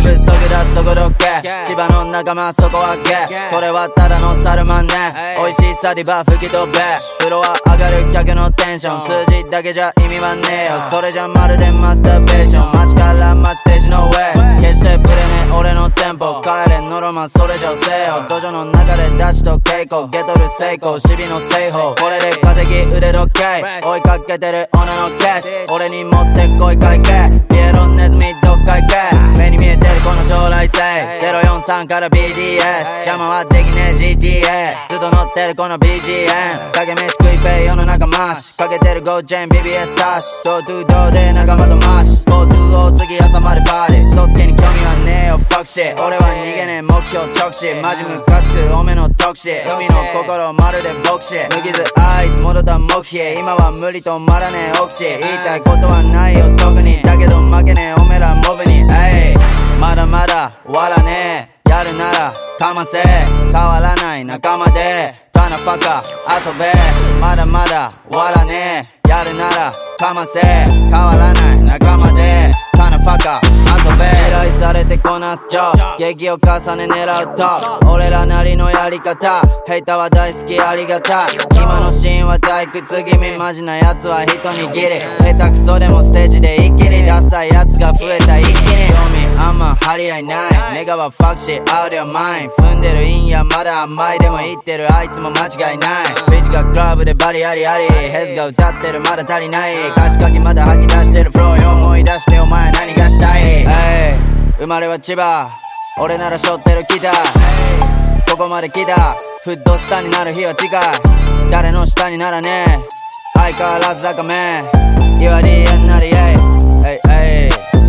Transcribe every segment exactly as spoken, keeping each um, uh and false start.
ぐそぐだそこどけ千葉の仲間そこはゲそれはただのサルマンね美味しさディバ吹き飛べフロア上がる客のテンション数字だけじゃ意味はねえよそれじゃまるでマスターベーション街から街ステージの上決してブレねえ俺のテンポ帰れノロマンそれじゃ遅えよ土壌の中でダチと稽古ゲトル成功シビの製法これで稼ぎ腕時計追いかけてる女のケツ俺に持ってこい会計ピエロネズミどっか行け目に見えてるこの将来性ゼロよんさんから ビーディーエス 邪魔はできねえ ジーティーエー ずっと乗ってるこの ビージーエム 影飯食いペイ世の中マッシュかけてるゴーチェーン ビービーエス タッシュドートゥードーで仲間とマッシュフォートゥーオー次朝までパーティーそつけに興味はねえよファクシー俺は逃げねえ目標直視マジムカつくおめの特使海の心まるで牧師脱ぎずあいつ戻った目標今は無理止まらねえ奥地言いたいことはないよ特にだけど負けねえおめらモブにエイまだまだ終わらねえやるならかませ変わらない仲間でタナファカ遊べまだまだ終わらねえやるならかませ変わらない仲間でタナファカ遊べ依頼されてこなすジョブ劇を重ね狙うと俺らなりのやり方ヘイターは大好きありがたい今のシーンは退屈気味マジなやつは一握り下手くそでもステージで一気にダサいやつが増えた一気に正味あんま張り合いないネガはファクシーアウトやマイン踏んでる陰やまだ甘いでも言ってるあいつも間違いないフィジカルクラブでバリありありヘズが歌ってるまだ足りない歌詞書きまだ吐き出してるフローよ思い出してお前何がしたい、hey、生まれは千葉俺なら背負ってるギターここまで来たフットスターになる日は近い誰の下にならねえ相変わらず赤目言わりやんなりえいえいえい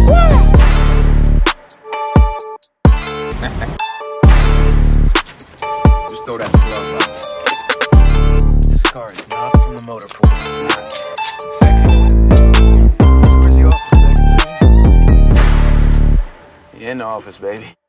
Just throw that glove up. This car is not from the motor pool. Sexy. Where's the office, baby? You in the office, baby.